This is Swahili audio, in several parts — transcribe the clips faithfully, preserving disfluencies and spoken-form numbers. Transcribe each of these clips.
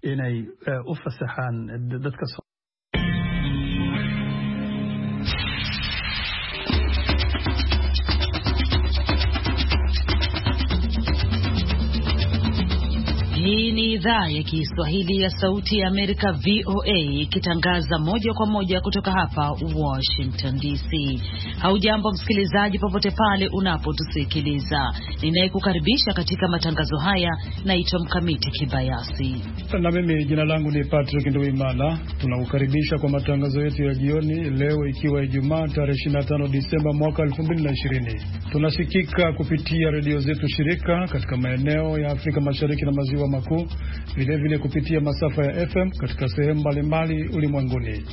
inay u fasaxaan dadka. Hii ni idhaa ya Kiswahili ya Sauti ya Amerika V O A ikitangaza moja kwa moja kutoka hapa Washington D C. Haujambo msikilizaji popote pale unapotusikiliza. Ninayekukaribisha katika matangazo haya naitwa Mkamiti Kibayasi. Na mimi jina langu ni Patrick Nduwimana. Tunakukaribisha kwa matangazo yetu ya jioni leo ikiwa Ijumaa tarehe ishirini na tano Disemba mwaka elfu mbili na ishirini. Tunasikika kupitia redio zetu shirika katika maeneo ya Afrika Mashariki na Maziwa Makuu, vile vile kupitia masafa ya F M katika sehemu mbalimbali ulimwenguni.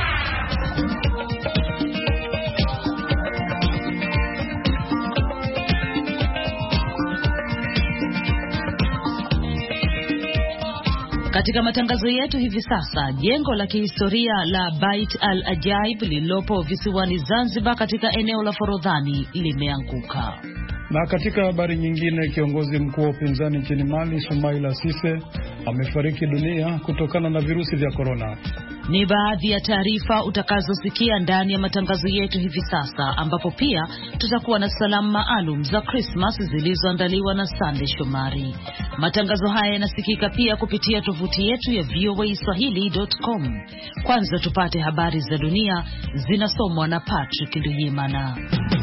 Katika matangazo yetu hivi sasa, jengo la kihistoria la Bait al-Ajaib lililopo visiwani Zanzibar katika eneo la Forodhani limeanguka. Na katika habari nyingine, kiongozi mkuu wa upinzani nchini Mali Soumaïla Cissé amefariki dunia kutokana na virusi vya corona. Ni baadhi ya taarifa utakazosikia ndani ya matangazo yetu hivi sasa, ambapo pia tutakuwa na salamu maalum za Christmas zilizoandaliwa na Sande Shomari. Matangazo haya yanasikika pia kupitia tovuti yetu ya V O A swahili dot com. Kwanza tupate habari za dunia zinasomwa na Patrick Nduwimana.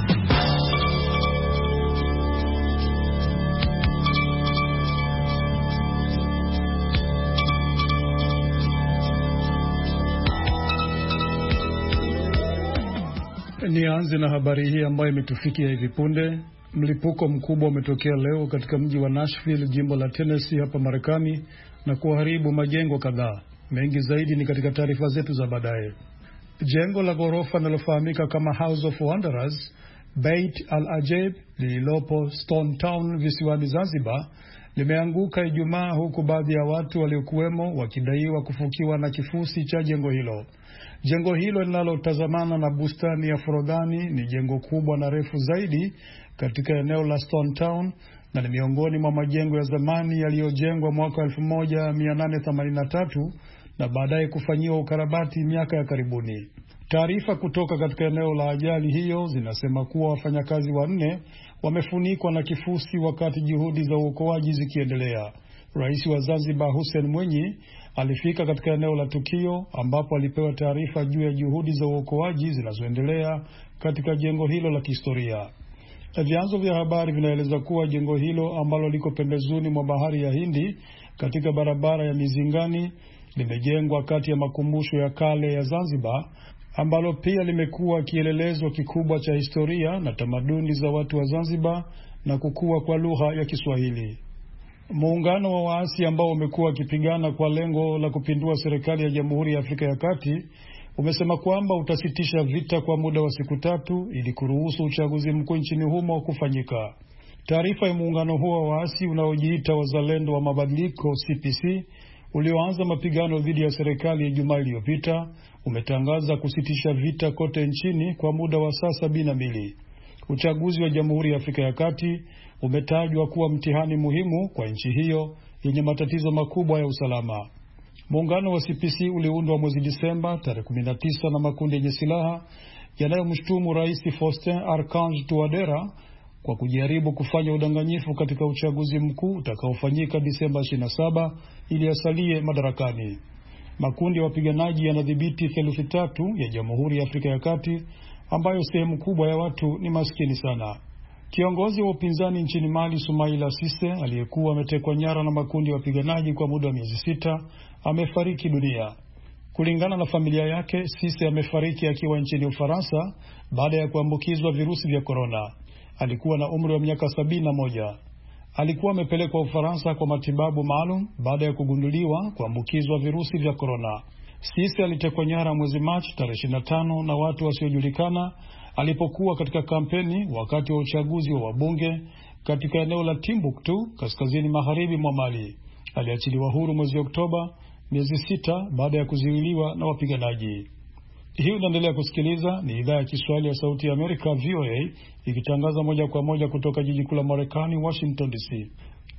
Nianze na habari hii ambayo imetufikia hivi punde. Mlipuko mkubwa umetokea leo katika mji wa Nashville, jimbo la Tennessee hapa Marekani, na kuharibu majengo kadhaa. Mengi zaidi ni katika taarifa zetu za baadaye. Jengo la ghorofa linalofahamika kama House of Wanderers, Bait al-Ajaib, lililopo Stone Town visiwani Zanzibar, limeanguka Ijumaa, huku baadhi ya watu waliokuwemo wakidaiwa kufukiwa na kifusi cha jengo hilo. Jengo hilo linalotazamana na bustani ya Forodhani ni jengo kubwa na refu zaidi katika eneo la Stone Town na ni miongoni mwa majengo ya zamani yaliyojengwa mwaka elfu moja mia nane themanini na tatu na baadaye kufanyiwa ukarabati miaka ya karibuni. Taarifa kutoka katika eneo la ajali hiyo zinasema kuwa wafanyakazi wanne wamefunikwa na kifusi wakati juhudi za uokoaji zikiendelea. Rais wa Zanzibar Hussein Mwinyi alifika katika eneo la tukio ambapo alipewa taarifa juu ya juhudi za uokoaji zinazoendelea katika jengo hilo la kihistoria. Vyanzo vya habari vinaeleza kuwa jengo hilo ambalo liko pembezoni mwa bahari ya Hindi katika barabara ya Mizingani limejengwa kati ya makumbusho ya kale ya Zanzibar, ambalo pia limekuwa kielelezo kikubwa cha historia na tamaduni za watu wa Zanzibar na kukua kwa lugha ya Kiswahili. Muungano wa waasi ambao umekuwa wakipigana kwa lengo la kupindua serikali ya Jamhuri ya Afrika ya Kati umesema kwamba utasitisha vita kwa muda wa siku tatu ili kuruhusu uchaguzi mkuu nchini humo kufanyika. Taarifa ya muungano huo wa waasi unaojiita Wazalendo wa Mabadiliko C P C ulioanza mapigano dhidi ya serikali ya Ijumaa iliyopita umetangaza kusitisha vita kote nchini kwa muda wa saa sabini na mbili. Uchaguzi wa Jamhuri ya Afrika ya Kati umetajwa kuwa mtihani muhimu kwa nchi hiyo yenye matatizo makubwa ya usalama. Muungano wa C P C uliundwa mwezi Disemba tarehe kumi na tisa na makundi yenye silaha yanayomshutumu Rais Faustin Archange Touadera kwa kujaribu kufanya udanganyifu katika uchaguzi mkuu utakaofanyika Disemba ishirini na saba ili asalie madarakani. Makundi ya wapiganaji yanadhibiti theluthi tatu ya Jamhuri ya Afrika ya Kati ambayo sehemu kubwa ya watu ni maskini sana. Kiongozi wa upinzani nchini Mali Soumaïla Cissé aliyekuwa ametekwa nyara na makundi ya wapiganaji kwa muda wa miezi sita amefariki dunia. Kulingana na familia yake, Cissé amefariki akiwa nchini Ufaransa baada ya kuambukizwa virusi vya corona. Alikuwa na umri wa miaka sabini na moja. Alikuwa amepelekwa Ufaransa kwa matibabu maalum baada ya kugunduliwa kuambukizwa virusi vya corona. Cissé alitekwa nyara mwezi Machi tarehe ishirini na tano na watu wasiojulikana alipokuwa katika kampeni wakati wa uchaguzi wa wabunge katika eneo la Timbuktu kaskazini magharibi mwa Mali. Aliachiliwa huru mwezi Oktoba, miezi sita baada ya kuzuiliwa na wapiganaji. Hii unaendelea kusikiliza, ni idhaa ya Kiswahili ya Sauti ya Amerika V O A ikitangaza moja kwa moja kutoka jiji kuu la Marekani Washington D C.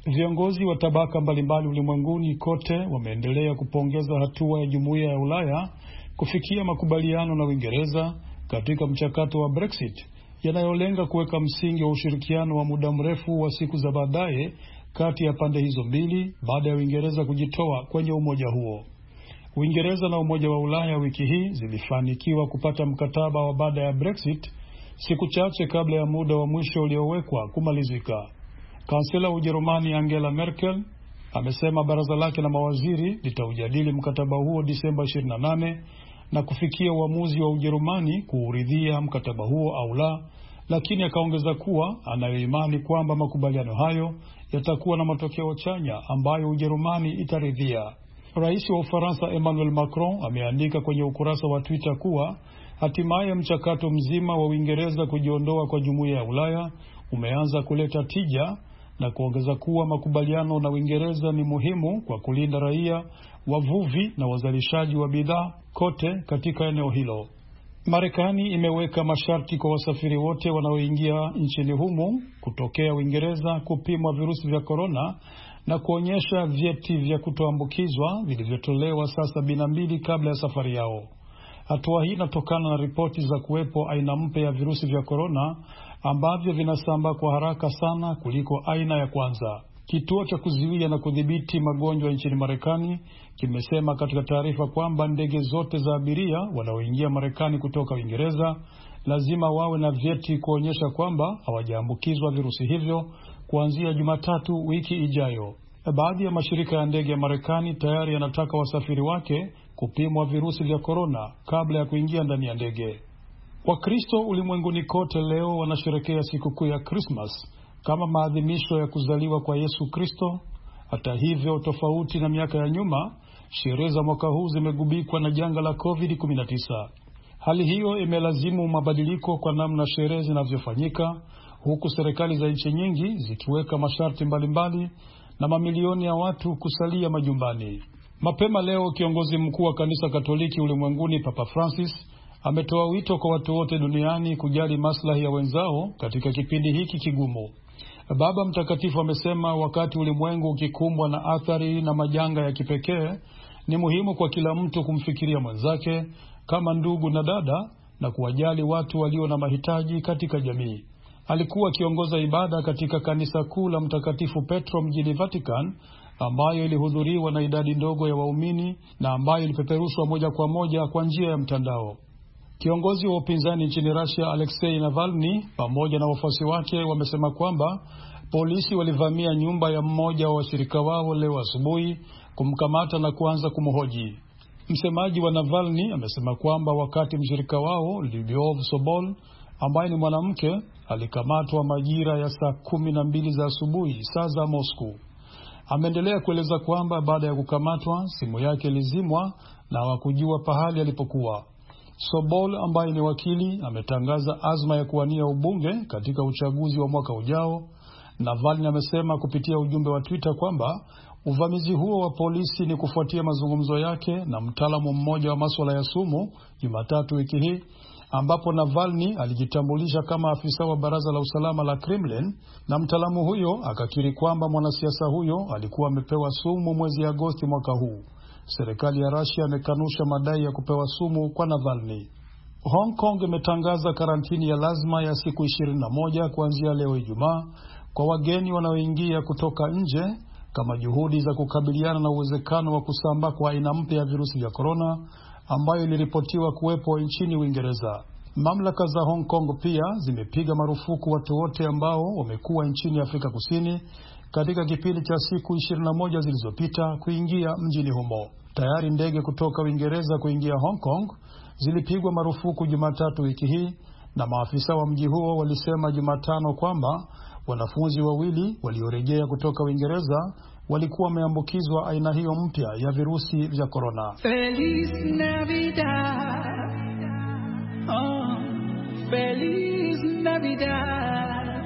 Viongozi wa tabaka mbalimbali ulimwenguni kote wameendelea kupongeza hatua ya Jumuiya ya Ulaya kufikia makubaliano na Uingereza katika mchakato wa Brexit yanayolenga kuweka msingi wa ushirikiano wa muda mrefu wa siku za baadaye kati ya pande hizo mbili baada ya Uingereza kujitoa kwenye umoja huo. Uingereza na Umoja wa Ulaya wiki hii zilifanikiwa kupata mkataba wa baada ya Brexit siku chache kabla ya muda wa mwisho uliowekwa kumalizika. Kansela wa Ujerumani Angela Merkel amesema baraza lake la mawaziri litaujadili mkataba huo Disemba ishirini na nane na kufikia uamuzi wa Ujerumani kuuridhia mkataba huo au la, lakini akaongeza kuwa anayoimani kwamba makubaliano hayo yatakuwa na matokeo chanya ambayo Ujerumani itaridhia. Rais wa Ufaransa Emmanuel Macron ameandika kwenye ukurasa wa Twitter kuwa hatimaye mchakato mzima wa Uingereza kujiondoa kwa Jumuiya ya Ulaya umeanza kuleta tija na kuongeza kuwa makubaliano na Uingereza ni muhimu kwa kulinda raia, wavuvi na wazalishaji wa bidhaa kote katika eneo hilo. Marekani imeweka masharti kwa wasafiri wote wanaoingia nchini humu kutokea Uingereza kupimwa virusi vya korona na kuonyesha vyeti vya kutoambukizwa vilivyotolewa saa sabini na mbili kabla ya safari yao. Hatua hii inatokana na ripoti za kuwepo aina mpya ya virusi vya korona ambavyo vinasambaa kwa haraka sana kuliko aina ya kwanza. Kituo cha kuzuia na kudhibiti magonjwa nchini Marekani kimesema katika taarifa kwamba ndege zote za abiria wanaoingia Marekani kutoka Uingereza lazima wawe na vyeti kuonyesha kwamba hawajaambukizwa virusi hivyo kuanzia Jumatatu wiki ijayo. Baadhi ya mashirika ya ndege ya Marekani tayari yanataka wasafiri wake kupimwa virusi vya korona kabla ya kuingia ndani ya ndege. Wakristo ulimwenguni kote leo wanasherehekea sikukuu ya Christmas kama maadhimisho ya kuzaliwa kwa Yesu Kristo. Hata hivyo, tofauti na miaka ya nyuma, sherehe za mwaka huu zimegubikwa na janga la covid kumi na tisa. Hali hiyo imelazimu mabadiliko kwa namna sherehe zinavyofanyika, huku serikali za nchi nyingi zikiweka masharti mbalimbali na mamilioni ya watu kusalia majumbani. Mapema leo, kiongozi mkuu wa kanisa Katoliki ulimwenguni Papa Francis ametoa wito kwa watu wote duniani kujali maslahi ya wenzao katika kipindi hiki kigumu. Baba Mtakatifu amesema wakati ulimwengu ukikumbwa na athari na majanga ya kipekee, ni muhimu kwa kila mtu kumfikiria mwenzake kama ndugu na dada na kuwajali watu walio na mahitaji katika jamii. Alikuwa akiongoza ibada katika kanisa kuu la Mtakatifu Petro mjini Vatican, ambayo ilihudhuriwa na idadi ndogo ya waumini na ambayo ilipeperushwa moja kwa moja kwa njia ya mtandao. Kiongozi wa upinzani nchini Russia Alexei Navalny pamoja na wafuasi wake wamesema kwamba polisi walivamia nyumba ya mmoja wa washirika wao leo asubuhi kumkamata na kuanza kumhoji. Msemaji wa Navalny amesema kwamba wakati mshirika wao Lyubov Sobol ambaye ni mwanamke alikamatwa majira ya saa kumi na mbili za asubuhi saa za Moscow. Ameendelea kueleza kwamba baada ya kukamatwa simu yake ilizimwa na hawakujua pahali alipokuwa. Sobol ambaye ni wakili ametangaza azma ya kuwania ubunge katika uchaguzi wa mwaka ujao. Navalny amesema kupitia ujumbe wa Twitter kwamba uvamizi huo wa polisi ni kufuatia mazungumzo yake na mtaalamu mmoja wa masuala ya sumu Jumatatu wiki hii, ambapo Navalny alijitambulisha kama afisa wa baraza la usalama la Kremlin, na mtaalamu huyo akakiri kwamba mwanasiasa huyo alikuwa amepewa sumu mwezi Agosti mwaka huu. Serikali ya Russia imekanusha madai ya kupewa sumu kwa Navalny. Hong Kong imetangaza karantini ya lazima ya siku ishirini na moja kuanzia leo Ijumaa kwa wageni wanaoingia kutoka nje kama juhudi za kukabiliana na uwezekano wa kusambaa kwa aina mpya ya virusi vya korona ambayo iliripotiwa kuwepo nchini Uingereza. Mamlaka za Hong Kong pia zimepiga marufuku watu wote ambao wamekuwa nchini Afrika Kusini katika kipindi cha siku ishirini na moja zilizopita kuingia mjini humo. Tayari ndege kutoka Uingereza kuingia Hong Kong zilipigwa marufuku Jumatatu wiki hii, na maafisa wa mji huo walisema Jumatano kwamba wanafunzi wawili waliorejea kutoka Uingereza walikuwa wameambukizwa aina hiyo mpya ya virusi vya korona. Feliz Navidad, oh, Feliz Navidad,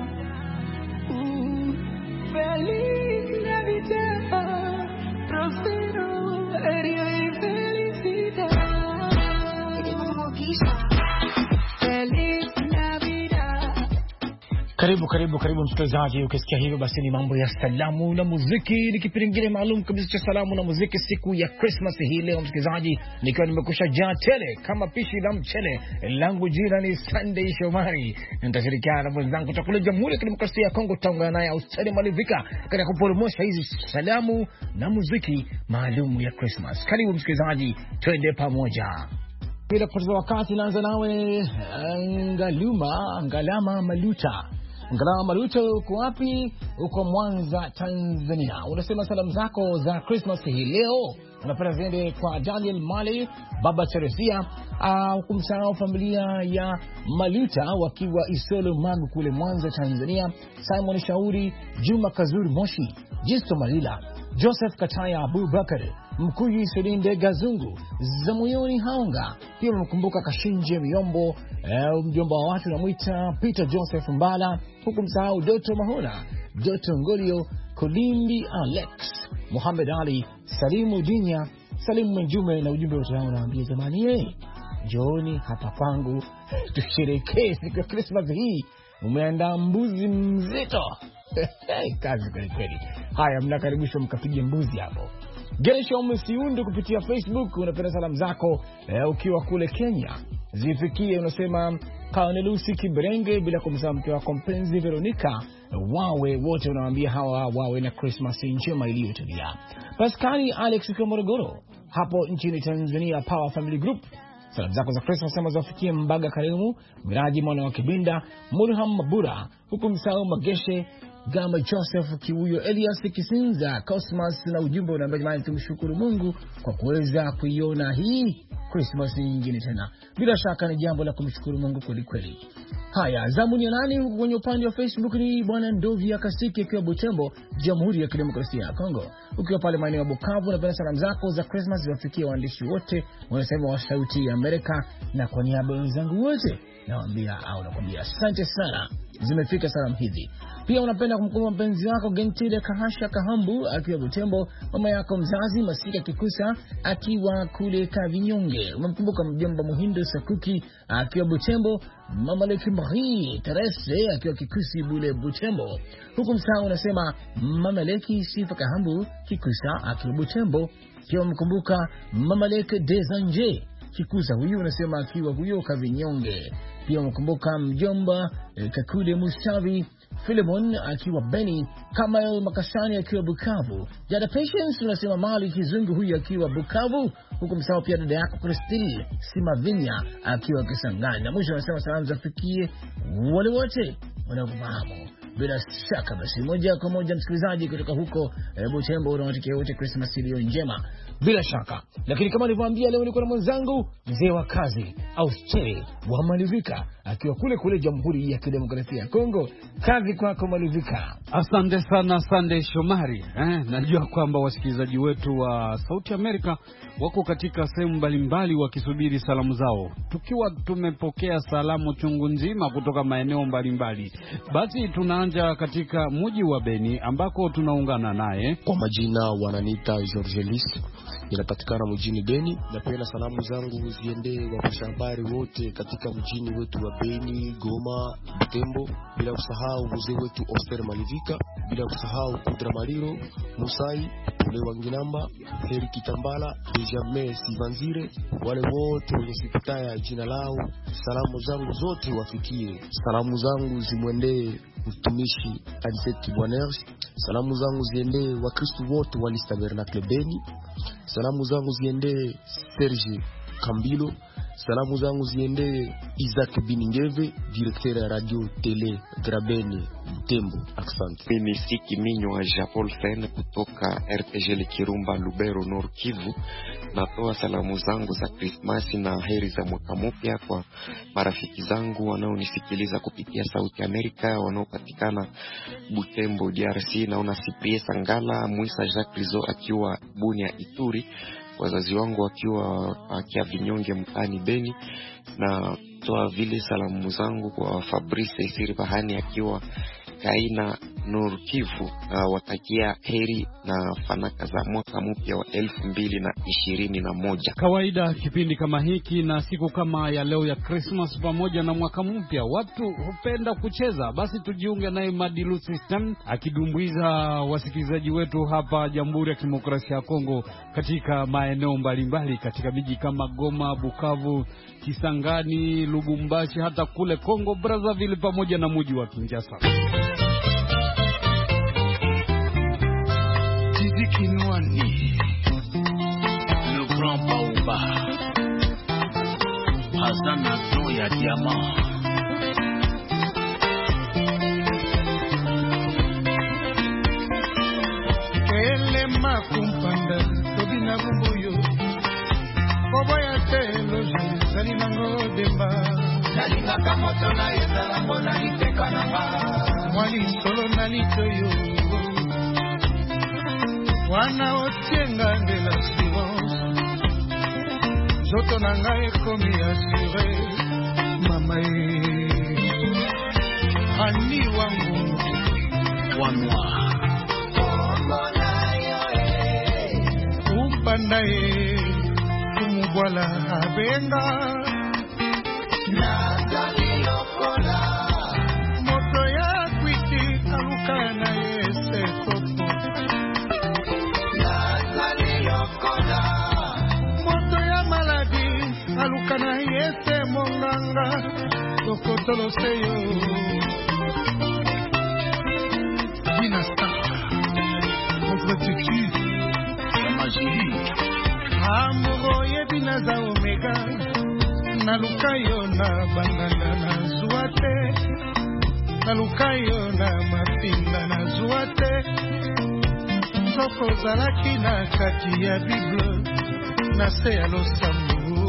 uh, Feliz Navidad, prospero año y felicidad. Feliz Navidad. Karibu karibu karibu msikilizaji, ukisikia hivyo basi ni mambo ya salamu na muziki. Ni kipindi maalum kabisa cha salamu na muziki siku ya Christmas hii leo msikilizaji, nikiwa nimekusha jaa tele kama pishi la mchele. Langu jina ni Sunday Shomari, nitashirikiana na mwenzangu kutoka Jamhuri ya Kidemokrasia ya Kongo, taungana naye Australia Malivika katika kuporomosha hizi salamu na muziki maalum ya Christmas. Karibu msikilizaji, twende pamoja. Bila kupoteza wakati, naanza nawe Ngaluma Ngalama Maluta. Ngalama Maluta, uko wapi? Uko Mwanza, Tanzania. Unasema salamu zako za Christmas hii leo unapenda ziende kwa Daniel Mali, Baba Teresia, au kumsahau familia ya Maluta wakiwa Isolo Magu kule Mwanza, Tanzania. Simon Shauri, Juma Kazuri Moshi, Jisto Malila, Joseph Kataya Abubakar, Mkuyi Selinde Gazungu, Zamuyoni Haunga. Pia mkumbuka Kashinje Miombo, eh, mjomba wa watu namuita Peter Joseph Mbala, huku msahau Doto Mahona, Doto Ngolio, Kolindi Alex, Muhammad Ali, Salimu Dinya, Salimu Mjume, na ujumbe wote hao naambia jamani, eh, Jooni hapa kwangu tusherekee siku ya Christmas hii. Umeandaa mbuzi mzito. Kazi kweli kweli. Haya, mnakaribishwa mkapige mbuzi hapo. Geresha Msiundu kupitia Facebook, unapenda salamu zako eh, ukiwa kule Kenya zifikie, unasema Kanelusi Kibrenge, bila kumsahau mke wako mpenzi Veronica, wawe wote unawaambia hawa wawe na Christmas njema iliyotulia. Pascali Alex kwa Morogoro hapo nchini Tanzania, Power Family Group. Salamu zako za Christmas sema zafikie Mbaga Karimu, Miraji mwana wa Kibinda, Murham Mabura, huku msahau Mageshe Gama, Joseph Kiuyo, Elias Kisinza, Cosmas, na ujumbe unaambia jamani, tumshukuru Mungu kwa kuweza kuiona hii Christmas nyingine tena. Bila shaka ni jambo la kumshukuru Mungu kweli kweli. Haya, zamu ni nani huko kwenye upande wa Facebook? Ni bwana Ndovia Kasiki akiwa Butembo, Jamhuri ya Kidemokrasia ya Kongo. Ukiwa pale maeneo ya Bukavu, na bila salamu zako za Christmas ziwafikie waandishi wote wanasema wa Sauti ya Amerika, na kwa niaba ya wenzangu wote nawaambia au nakwambia asante sana, zimefika salamu hizi. Pia unapenda kumkumbuka mpenzi wako Gentile Kahasha Kahambu akiwa Butembo, mama yako mzazi Masika Kikusa akiwa kule Kavinyonge. Umemkumbuka mjomba Muhindo Sakuki akiwa Butembo, mama Leki Marie Terese akiwa Kikusi Bule Butembo. Huku msahau unasema mama Leki Sifa Kahambu Kikusa akiwa Butembo. Pia umemkumbuka mama Leki Desanje Kikusa, huyu unasema akiwa huyo Kavinyonge. Pia umemkumbuka mjomba eh, Kakude Mustavi Philemon akiwa Beni, Kamael Makasani akiwa Bukavu, Dada Patience unasema Mali Kizungu huyu akiwa Bukavu, huku msahau pia dada yako Christine Simavinya akiwa Kisangani. Na mwisho unasema salamu zafikie wale wote wanaofahamu. Bila shaka basi moja kwa moja msikilizaji kutoka huko e, Butembo, unawatakia wote Christmas iliyo njema bila shaka. Lakini kama nilivyoambia, leo niko na mwenzangu mzee wa kazi Australia wa Malivika akiwa kule kule Jamhuri ya Kidemokrasia ya Kongo. Kazi kwako Malivika. Asante sana Sunday Shomari. Eh, najua kwamba wasikilizaji wetu wa Sauti Amerika wako katika sehemu mbalimbali wakisubiri salamu zao. Tukiwa tumepokea salamu chungu nzima kutoka maeneo mbalimbali, basi tunaanza katika mji wa Beni ambako tunaungana naye. Kwa majina wananiita Georgelis, inapatikana mjini Beni. Napenda salamu zangu ziende wapasha habari wote katika mjini wetu wa Beni, Goma, Butembo, bila kusahau mzee wetu Oster Malivika, bila kusahau Kudra Mariro, Musai, Ule Wanginamba, Heri Kitambala, Benjamin Sivanzire, wale wote wenye sikutaya jina lao. Salamu zangu zote wafikie. Salamu zangu zimwendee mtumishi Aniseti Bwanerge. Salamu zangu ziende Wakristo wote wa Lista Bernacle Beni. Salamu zangu ziende Serge Kambilo. Salamu zangu ziende Isaac Biningeve, directeur ya radio tele Grabeni Butembo. Asante. Mimi Siki Minyo wa Japol Fen kutoka R T G Kirumba Lubero Nord Kivu. Natoa salamu zangu za Christmas na heri za mwaka mpya kwa marafiki zangu wanaonisikiliza kupitia Sauti Amerika, wanaopatikana Butembo D R C. Naona Cyprien Sangala, Muisa Jacques Rizo akiwa Bunia Ituri, wazazi wangu wakiwa akia Vinyonge mtani Beni, na toa vile salamu zangu kwa Fabrice Isiri Bahani akiwa Kaina Nord Kivu uh, watakia heri na fanaka za mwaka mpya wa elfu mbili na ishirini na moja. Kawaida kipindi kama hiki na siku kama ya leo ya Christmas pamoja na mwaka mpya watu hupenda kucheza. Basi tujiunge naye Madilu System akidumbuiza wasikilizaji wetu hapa Jamhuri ya Kidemokrasia ya Kongo katika maeneo mbalimbali katika miji kama Goma, Bukavu, Kisangani, Lubumbashi, hata kule Kongo Brazzaville pamoja na mji wa Kinshasa. Kinwani le grand baoba Hazana to ya diamant ele makumpanda tobina bumbuyo oboya telo zali nango demba nalinga kamoto na yezala mbona liteka na ma mwali solo na litoyo wana otienga de l'assurance zoto nanga ekomi assuré mama e ani wangu wanwa mbona yo e umpanda e kumubwala abenga na zali lokola moto ya kwiti aluka na yese kopo moto ya maladi alukana yese monganga tokotolo seyo dinasta contre-tutu la magie amuro yebina za omega naluka yo na banganda na zuate naluka yo na mapinga na zuate soko zalaki na kati ya Bible na se ya losambo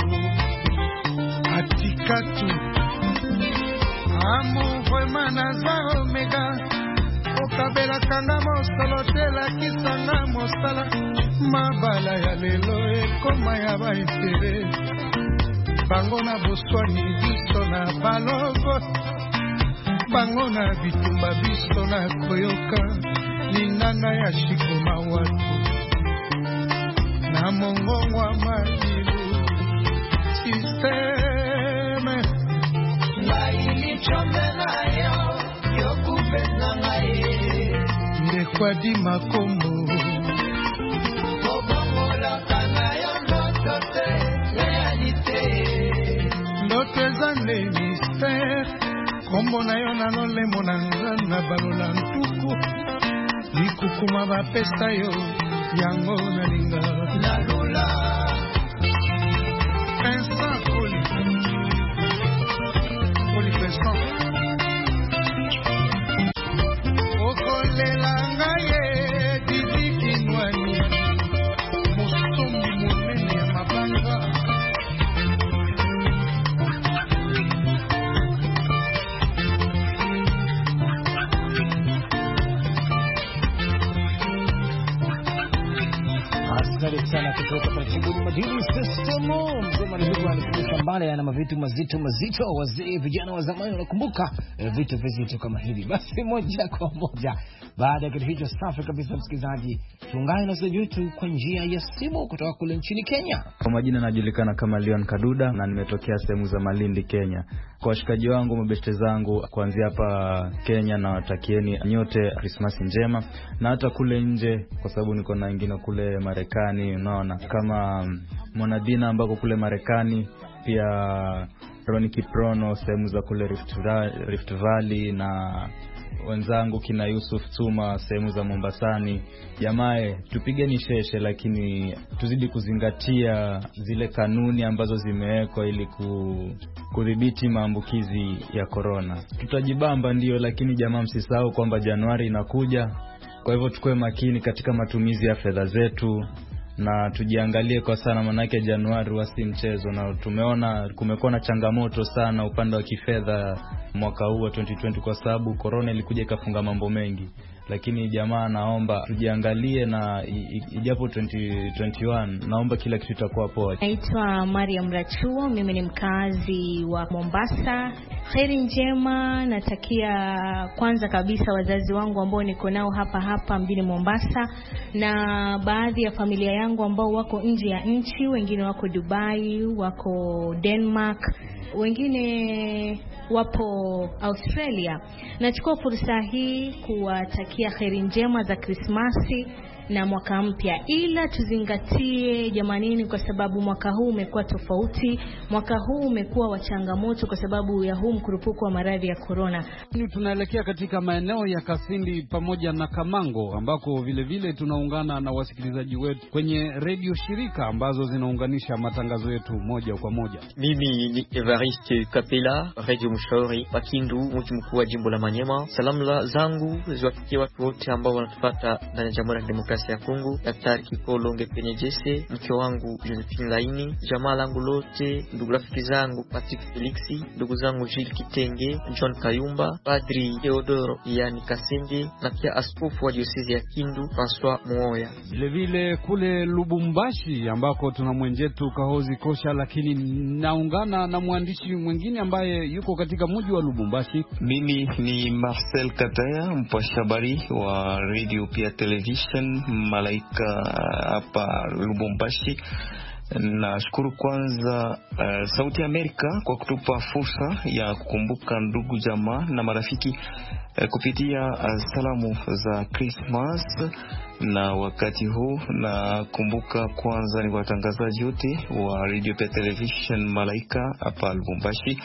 atikatu amu vraiment naza omega okabela kanga mosolo tela kisanga mosala mabala ya lelo ekoma ya baintere bango na boswani biso na balogo bango na bitumba biso na koyoka Ninanga ya shikuma watu na mongongo wa majibu sisteme na ilichome na yo yokupenda na ye ndekwa di makombo obamola kana yo ndoto te realite ndoto zande mystère kombo na yo nanolemo na nzana balola ntuku Nikukuma bapesa yo yango nalinga lalula Pensa koli Koli pensa Okolela ngaye Diziki nwani Musumbi munene ya mabanga Asante sana kutoka kwa Jamhuri Madilu System. Mzee Madilu alikuwa mbali na mavitu mazito mazito. Wazee vijana wa zamani wanakumbuka e, vitu vizito kama hivi. Basi moja kwa moja baada ya kitu hicho safi kabisa, msikilizaji, tuungane na sisi yetu kwa njia ya simu kutoka kule nchini Kenya. Kwa majina najulikana kama Leon Kaduda na nimetokea sehemu za Malindi, Kenya. Kwa washikaji wangu, mabeste zangu kuanzia hapa Kenya, na watakieni nyote Christmas njema, na hata kule nje kwa sababu niko na wengine kule Marekani, unaona, kama Monadina ambako kule Marekani, pia Ronnie Kiprono sehemu za kule Rift Valley, Rift Valley na wenzangu kina Yusuf Tuma sehemu za Mombasani. Jamae, tupigeni sheshe lakini tuzidi kuzingatia zile kanuni ambazo zimewekwa ili kudhibiti maambukizi ya corona. Tutajibamba ndio, lakini jamaa msisahau kwamba Januari inakuja. Kwa hivyo tukue makini katika matumizi ya fedha zetu na tujiangalie kwa sana, manake Januari wasi mchezo, na tumeona kumekuwa na changamoto sana upande wa kifedha mwaka huu wa twenty twenty kwa sababu corona ilikuja ikafunga mambo mengi. lakini jamaa naomba tujiangalie na ijapo ishirini ishirini na moja, naomba kila kitu itakuwa poa. Naitwa Mariam Rachuo, mimi ni mkazi wa Mombasa. Heri njema natakia kwanza kabisa wazazi wangu ambao niko nao hapa hapa mjini Mombasa, na baadhi ya familia yangu ambao wako nje ya nchi, wengine wako Dubai, wako Denmark, wengine wapo Australia. Nachukua fursa hii kuwatakia heri njema za Krismasi na mwaka mpya, ila tuzingatie jamanini, kwa sababu mwaka huu umekuwa tofauti. Mwaka huu umekuwa wa changamoto kwa sababu ya huu mkurupuko wa maradhi ya corona. Tunaelekea katika maeneo ya Kasindi pamoja na Kamango, ambako vile vile tunaungana na wasikilizaji wetu kwenye redio shirika ambazo zinaunganisha matangazo yetu moja kwa moja. Mimi ni Evariste Kapela, Radio Mshauri wa Kindu, mji mkuu wa jimbo la Manyema. Salamu zangu ziwafikie watu wote ambao wanatupata ndani ya Jamhuri ya Demokrasia ya Kongo, Daktari Kikolo Ngepenye Jesse, mke wangu Josephine Laini, jamaa langu lote, ndugu rafiki zangu Patrick Felixi, ndugu zangu Gilles Kitenge, John Kayumba, Padri Theodoro yani Kasende, na pia askofu wa diocese ya Kindu François Muoya. Vile vile kule Lubumbashi ambako tuna mwenjetu Kahozi Kosha, lakini naungana na mwandishi mwingine ambaye yuko katika mji wa Lubumbashi. Mimi ni Marcel Kataya, mpasha habari wa radio pia television Malaika hapa Lubumbashi. Nashukuru kwanza uh, Sauti ya Amerika kwa kutupa fursa ya kukumbuka ndugu jamaa na marafiki uh, kupitia uh, salamu za Christmas. Na wakati huu na kumbuka kwanza ni watangazaji wote wa radio pia television Malaika hapa Lubumbashi.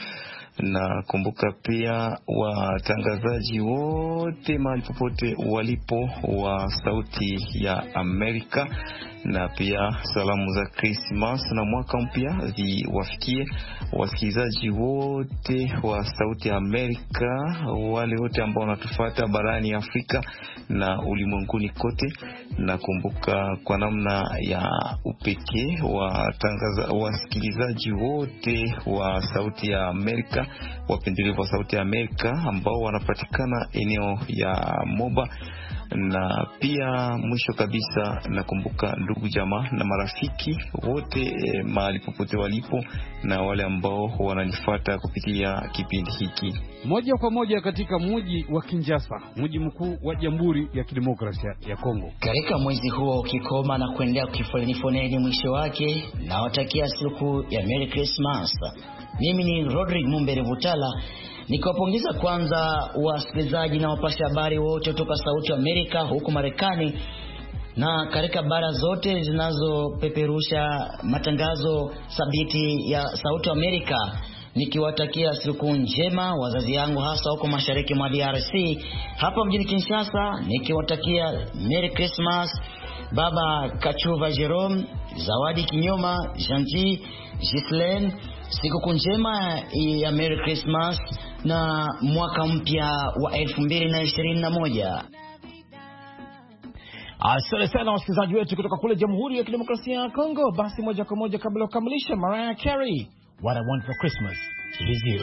Na kumbuka pia watangazaji wote mahali popote walipo wa Sauti ya Amerika. Na pia salamu za Christmas na mwaka mpya ziwafikie wasikilizaji wote wa Sauti ya Amerika, wale wote ambao wanatufuata barani Afrika na ulimwenguni kote. Na kumbuka kwa namna ya upekee watangaza wasikilizaji wote wa Sauti ya Amerika, wapendelevu wa Sauti ya Amerika ambao wanapatikana eneo ya Moba. Na pia mwisho kabisa nakumbuka ndugu jamaa na marafiki wote eh, mahali popote walipo, na wale ambao wananifuata kupitia kipindi hiki. Moja kwa moja katika mji wa Kinshasa, mji mkuu wa Jamhuri ya Kidemokrasia ya Kongo. Katika mwezi huo ukikoma na kuendelea kukifoleni mwisho wake, na watakia siku ya Merry Christmas. Mimi ni Rodrigue Mumbere Butala, nikiwapongeza kwanza wasikilizaji na wapasha habari wote kutoka Sauti ya Amerika huko Marekani na katika bara zote zinazopeperusha matangazo sabiti ya Sauti ya Amerika, nikiwatakia siku njema wazazi yangu hasa huko mashariki mwa D R C. Hapa mjini Kinshasa nikiwatakia Merry Christmas Baba Kachuva Jerome, Zawadi Kinyoma, Janji, Gislaine, siku njema ya Merry Christmas na mwaka mpya wa elfu mbili ishirini na moja. Asante sana wasikilizaji wetu kutoka kule Jamhuri ya Kidemokrasia ya Kongo. Basi moja kwa moja kabla ya kukamilisha, Mariah Carey, What I Want for Christmas is You.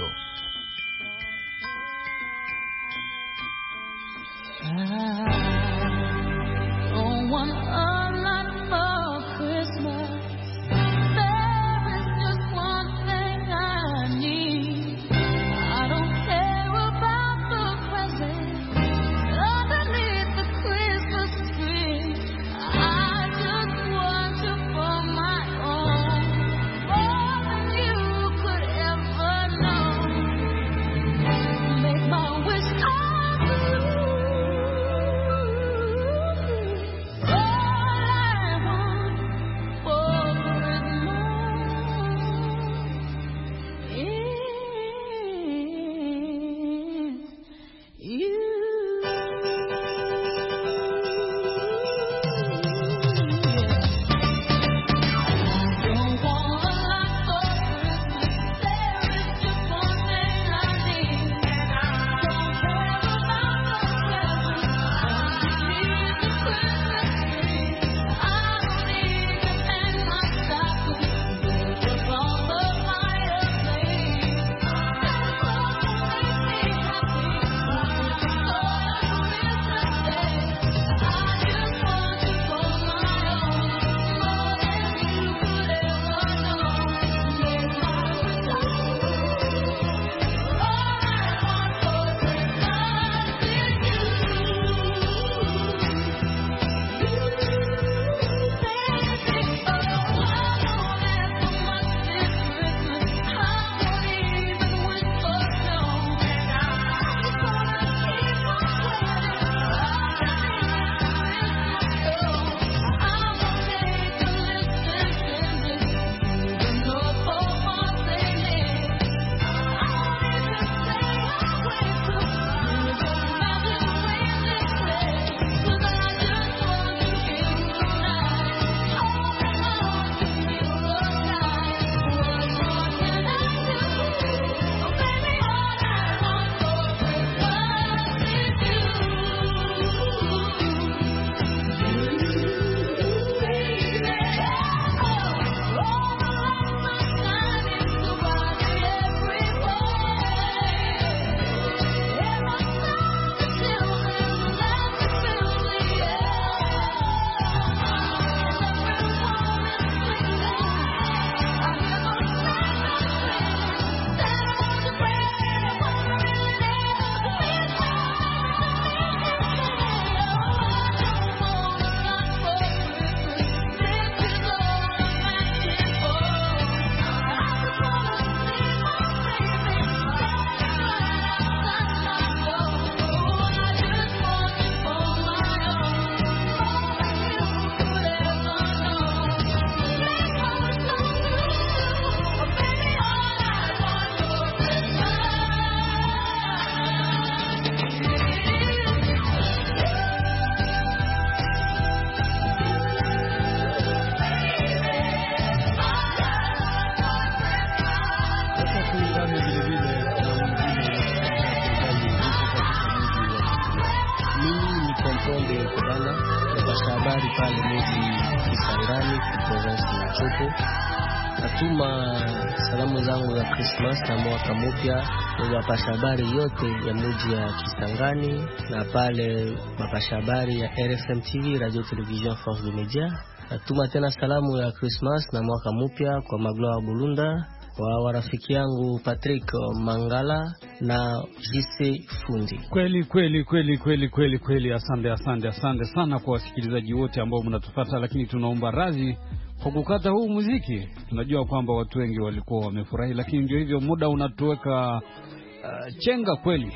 wote. Natuma salamu zangu za Christmas na mwaka mpya kwa wapasha habari yote ya mji ya Kisangani na pale mapasha habari ya R F M T V, Radio Television France de Media. Natuma tena salamu ya Christmas na mwaka mpya kwa Magloire Bulunda, kwa warafiki yangu Patrick Mangala na Jise Fundi. Kweli kweli kweli kweli kweli kweli, asante asante asante sana kwa wasikilizaji wote ambao mnatufuata, lakini tunaomba radhi kwa kukata huu muziki. Tunajua kwamba watu wengi walikuwa wamefurahi, lakini ndio hivyo, muda unatuweka uh, chenga kweli.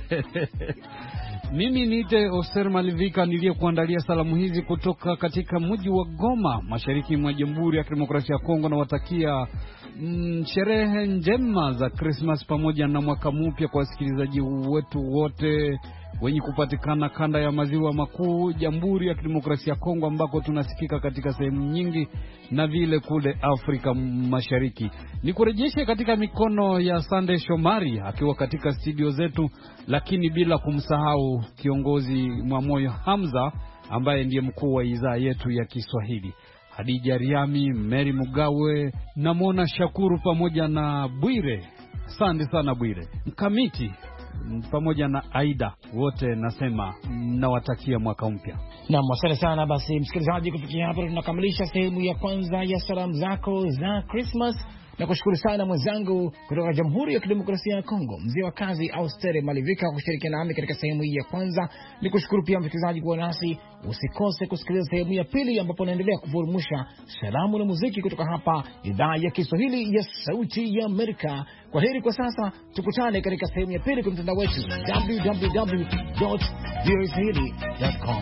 Mimi niite Oster Malivika niliyekuandalia salamu hizi kutoka katika mji wa Goma, mashariki mwa Jamhuri ya Kidemokrasia ya Kongo, na watakia mm, sherehe njema za Christmas pamoja na mwaka mpya kwa wasikilizaji wetu wote wenye kupatikana kanda ya maziwa makuu, Jamhuri ya Kidemokrasia ya Kongo, ambako tunasikika katika sehemu nyingi na vile kule Afrika Mashariki. Nikurejeshe katika mikono ya Sunday Shomari akiwa katika studio zetu, lakini bila kumsahau kiongozi Mwamoyo Hamza ambaye ndiye mkuu wa idhaa yetu ya Kiswahili, Hadija Riami, Mary Mugawe na Mona Shakuru pamoja na Bwire. Asante sana Bwire. Mkamiti pamoja na Aida, wote nasema nawatakia mwaka mpya. Na asante sana. Basi msikilizaji, kufikia hapo tunakamilisha sehemu ya kwanza ya salamu zako za Christmas. Na kushukuru sana mwenzangu kutoka Jamhuri ya Kidemokrasia ya Kongo, mzee wa kazi Austere Malivika, kushiriki nami katika sehemu hii ya kwanza. Nikushukuru pia msikilizaji kwa nasi. Usikose kusikiliza sehemu ya pili ambapo naendelea kuvurumusha salamu na muziki kutoka hapa idhaa ya Kiswahili ya Sauti ya Amerika. Kwa heri kwa sasa, tukutane katika sehemu ya pili kwa mtandao wetu w w w dot v o a swahili dot com.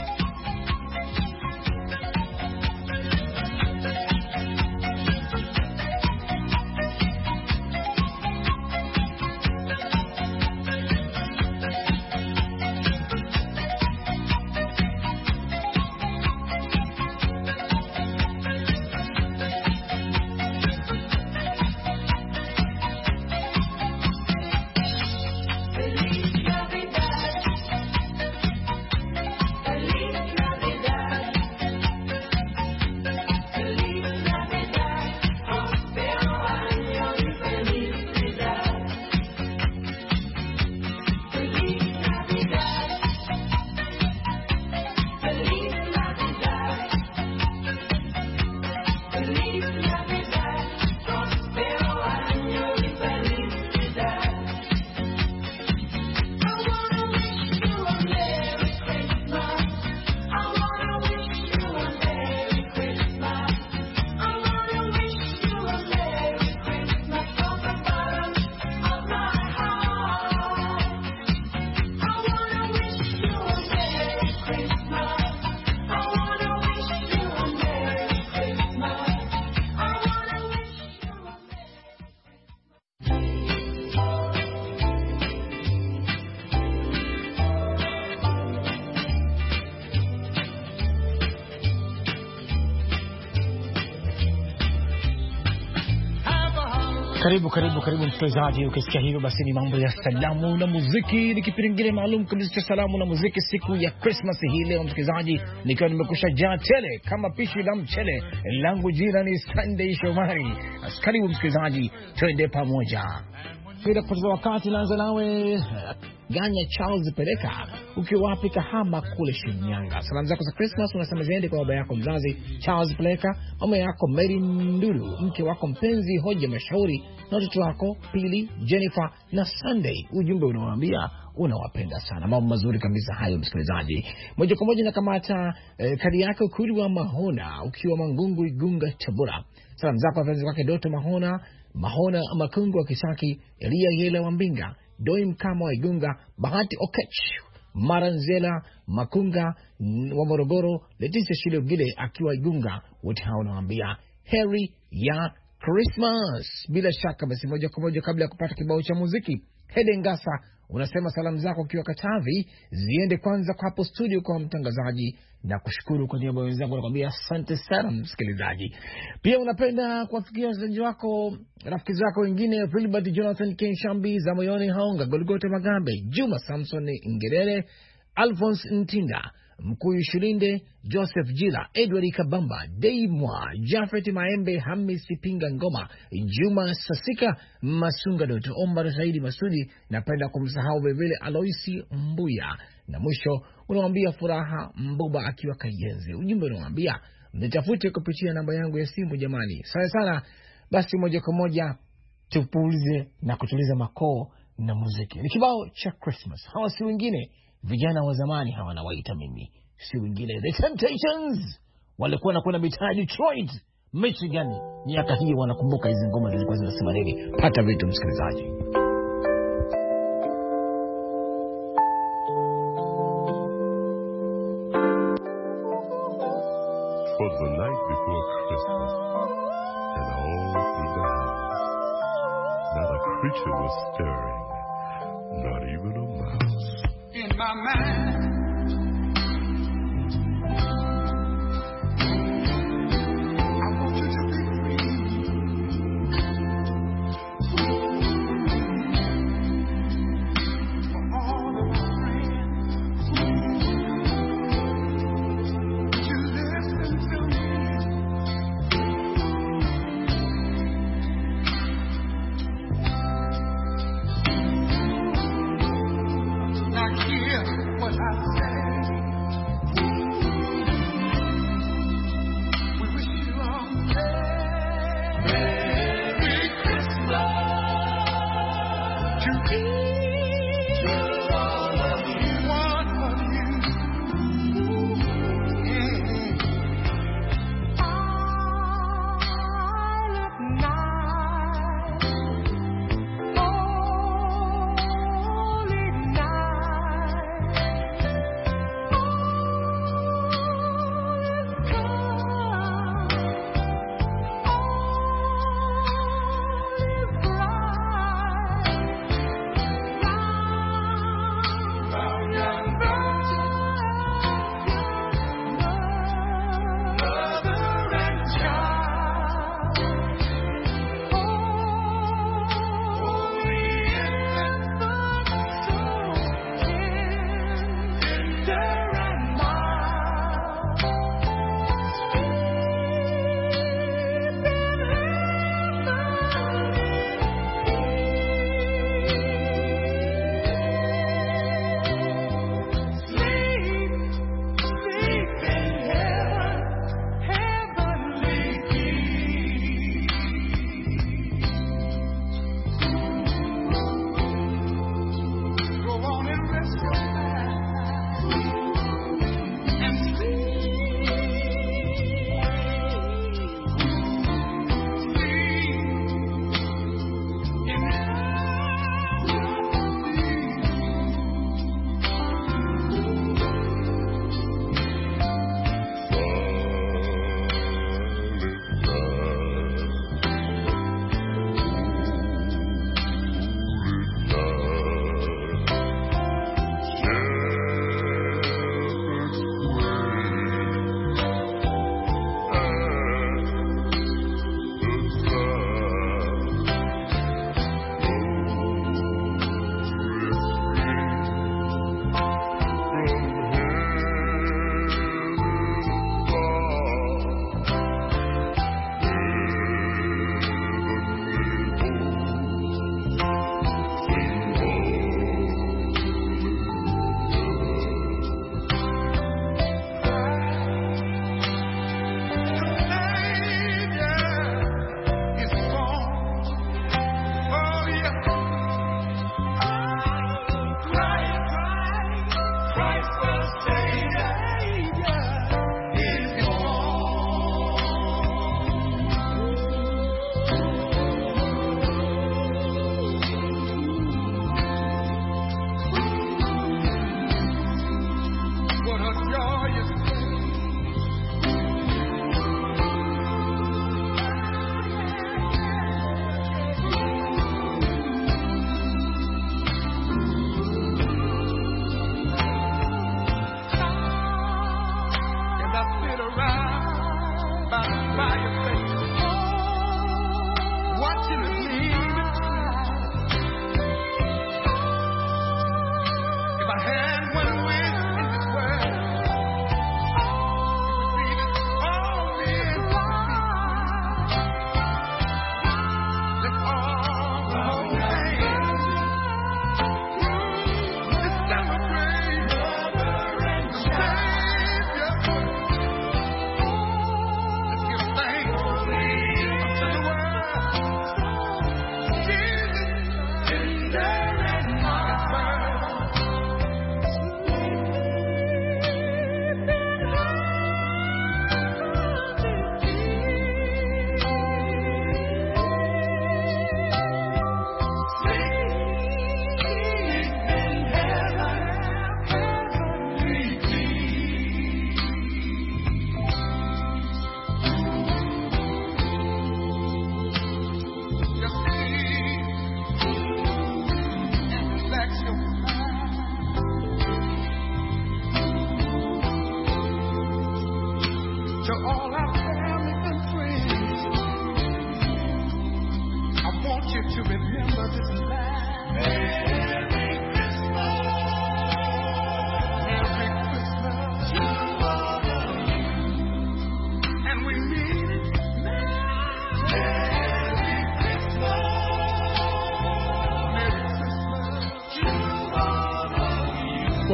Karibu karibu karibu msikilizaji, ukisikia hivyo basi ni mambo ya salamu na muziki. Ni kipindi maalum kabisa cha salamu na muziki siku ya Christmas hii leo msikilizaji, nikiwa nimekusha jaa tele kama pishi la mchele. Langu jina ni Sunday Shomari. Karibu msikilizaji, twende pamoja. Bila kupoteza wakati, naanza nawe Ganya Charles Pereka, ukiwa wapi Kahama kule Shinyanga. Salamu zako za Christmas unasema ziende kwa baba yako mzazi Charles Pereka, mama yako Mary Nduru, mke wako mpenzi Hoja Mashauri, na watoto wako Pili, Jennifer na Sunday. Ujumbe unawaambia unawapenda sana. Mambo mazuri kabisa hayo msikilizaji. Moja kwa moja na kamata eh, kadi yako Kulwa Mahona, ukiwa Mangungu Igunga Tabora. Salamu zako wapenzi wake Doto Mahona, Mahona Makungu wa Kisaki, Elia Yela wa Mbinga, Doi Mkama wa Igunga, Bahati Okech, Maranzela Makunga wa Morogoro, Leticia Shilogile akiwa Igunga. Wote hao nawaambia heri ya Christmas. Bila shaka basi moja kwa moja kabla ya kupata kibao cha muziki, Hede Ngasa unasema salamu zako ukiwa Katavi ziende kwanza kwa hapo studio kwa mtangazaji, na kushukuru kwa niaba ya wenzangu, nakwambia asante sana msikilizaji. Pia unapenda kuwafikia wazazi wako, rafiki zako wengine, Philbert Jonathan Kenshambi, Zamoyoni Haonga, Golgote Magambe, Juma Samson Ngerere, Alphonse Ntinda, Mkuyu Shulinde, Joseph Jila, Edward Kabamba, Deimwa, Jafet Maembe, Hamis Pinga Ngoma, Juma Sasika, Masunga Doto, Omar Saidi Masudi, napenda kumsahau vile Aloisi Mbuya. Na mwisho unamwambia Furaha Mbuba akiwa Kayenze. Ujumbe unamwambia mnitafute kupitia namba yangu ya simu jamani. Sana sana basi moja kwa moja tupulize na kutuliza makoo na muziki. Ni kibao cha Christmas. Hawa si wengine, vijana wa zamani hawa nawaita mimi. Si wengine The Temptations. Walikuwa wanakwenda mitaa Detroit, Michigan. Miaka hiyo wanakumbuka hizo ngoma zilikuwa zinasema nini. Pata vitu msikilizaji. For the night before Christmas, and all through the house, not a creature was stirring, not even a mouse. In my mind, I want you to be free. For all of my friends, would you listen to me? Now hear what I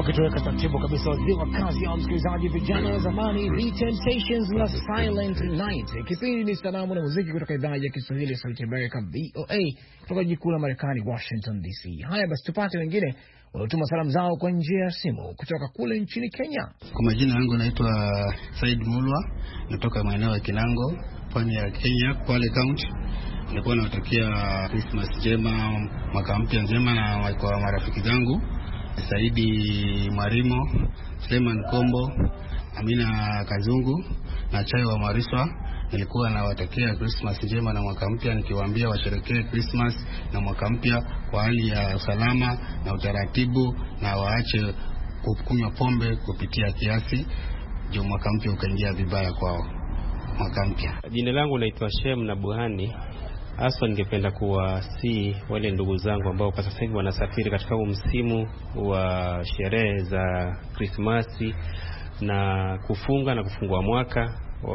wakitoweka taratibu kabisa wazee wa kazi au msikilizaji vijana wa zamani The Temptations na Silent Night. Kipindi ni salamu na muziki kutoka idhaa ya Kiswahili ya Sauti ya Amerika V O A kutoka jiji kuu la Marekani Washington D C. Haya basi tupate wengine waliotuma salamu zao kwa njia ya simu kutoka kule nchini Kenya. Kwa majina yangu naitwa Said Mulwa, natoka maeneo ya Kinango, pwani ya Kenya, Kwale County. Nilikuwa nawatakia Christmas njema, mwaka mpya njema na kwa marafiki zangu Saidi Marimo, Suleiman Kombo, Amina Kazungu na Chai wa Mariswa. Nilikuwa nawatakia Christmas njema na mwaka mpya, nikiwaambia washerekee Christmas na mwaka mpya kwa hali ya usalama na utaratibu, na waache kukunywa pombe kupitia kiasi, ndio mwaka mpya ukaingia vibaya kwao mwaka mpya. Jina langu naitwa Shem na Buhani. Hasa ningependa kuwasihi wale ndugu zangu ambao kwa sasa hivi wanasafiri katika msimu wa sherehe za Krismasi na kufunga na kufungua mwaka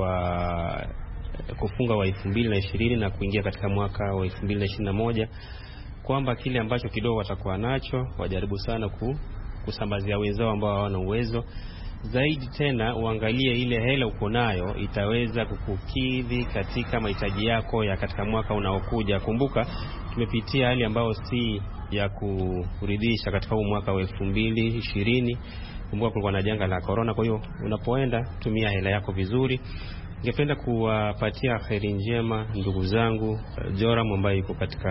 wa kufunga wa elfu mbili na ishirini na kuingia katika mwaka wa elfu mbili na ishirini na moja, kwamba kile ambacho kidogo watakuwa nacho wajaribu sana kusambazia wenzao ambao hawana uwezo. Zaidi tena uangalie ile hela uko nayo itaweza kukukidhi katika mahitaji yako ya katika mwaka unaokuja. Kumbuka tumepitia hali ambayo si ya kuridhisha katika huu mwaka wa elfu mbili na ishirini. Kumbuka kulikuwa na janga la corona, kwa hiyo unapoenda tumia hela yako vizuri. Ningependa kuwapatia kheri njema ndugu zangu Joram ambaye yuko katika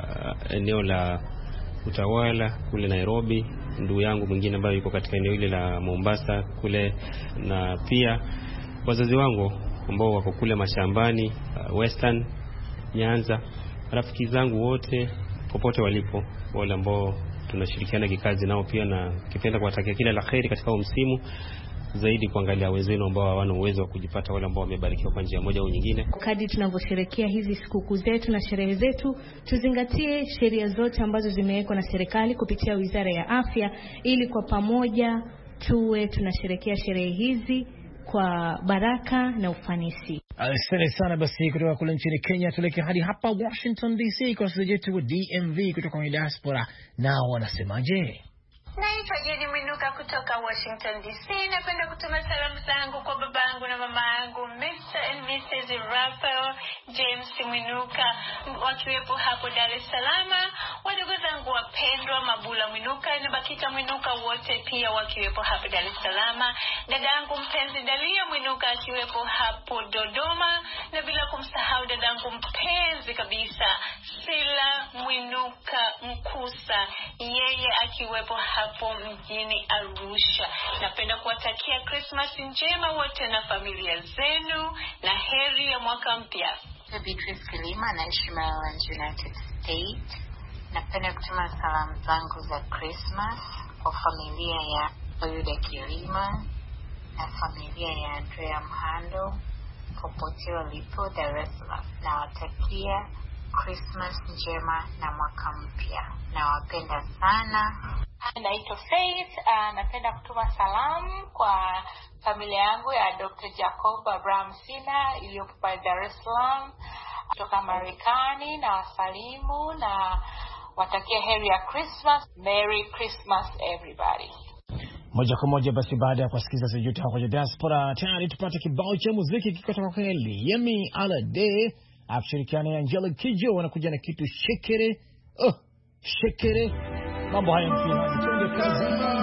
eneo la Utawala kule Nairobi, ndugu yangu mwingine ambaye yuko katika eneo ile la Mombasa kule, na pia wazazi wangu ambao wako kule mashambani uh, Western Nyanza, rafiki zangu wote popote walipo, wale ambao tunashirikiana kikazi nao pia, na kipenda kuwatakia kila la kheri katika msimu, zaidi kuangalia wenzenu ambao hawana uwezo wa kujipata, wale ambao wamebarikiwa kwa njia moja au nyingine. Kadri tunavyosherehekea hizi sikukuu zetu na sherehe zetu, tuzingatie sheria zote ambazo zimewekwa na serikali kupitia Wizara ya Afya, ili kwa pamoja tuwe tunasherehekea sherehe hizi kwa baraka na ufanisi. Asante sana. Basi kutoka kule nchini Kenya tuleke hadi hapa Washington D C kwa wasikilizaji wetu wa D M V kutoka kwenye diaspora, nao wanasemaje? Naitwa Jenny Mwinuka kutoka Washington D C. Napenda kutuma salamu zangu kwa babangu na mamangu Mister and Missus Raphael James Mwinuka wakiwepo hapo Dar es Salaam, wadogo zangu wapendwa Mabula Mwinuka na Bakita Mwinuka wote pia wakiwepo hapo Dar es Salaam, dadangu mpenzi Dalia Mwinuka akiwepo hapo Dodoma, na bila kumsahau dadangu mpenzi kabisa Sila Mwinuka Mkusa, yeye akiwepo hapo mjini Arusha. Napenda kuwatakia Christmas njema wote na familia zenu na heri ya mwaka mpya. Beatrice Kilima naishi Maryland, United States. Napenda kutuma salamu zangu za Christmas kwa familia ya Oyuda Kilima na familia ya Andrea Mhando popote walipo Dar es Salaam. Nawatakia Christmas njema na mwaka mpya. Nawapenda sana. Naitwa Faith, uh, napenda kutuma salamu kwa familia yangu ya Doctor Jacob Abraham Sina iliyopo pale Dar es Salaam kutoka Marekani, na wasalimu na watakia heri ya Christmas. Merry Christmas everybody. Moja kwa moja basi baada ya kusikiza zijuta kwa diaspora, tayari tupate kibao cha muziki kikotoka kwa Yemi Alade akishirikiana na Angela Kijo, wanakuja na kitu shekere. Oh, shekere. Mambo haya mfano twende kazi.